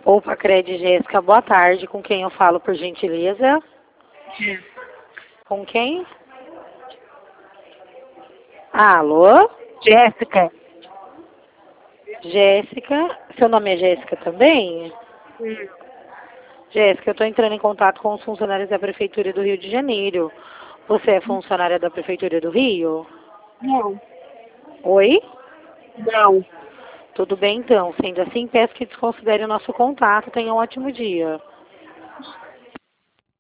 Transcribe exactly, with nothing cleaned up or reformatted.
Opa, Cred Jéssica, boa tarde. Com quem eu falo, por gentileza? Jéssica. Com quem? Alô? Jéssica. Jéssica. Seu nome é Jéssica também? Hum. Jéssica, eu estou entrando em contato com os funcionários da Prefeitura do Rio de Janeiro. Você é funcionária da Prefeitura do Rio? Não. Oi? Não. Tudo bem, então. Sendo assim, peço que desconsidere o nosso contato. Tenha um ótimo dia.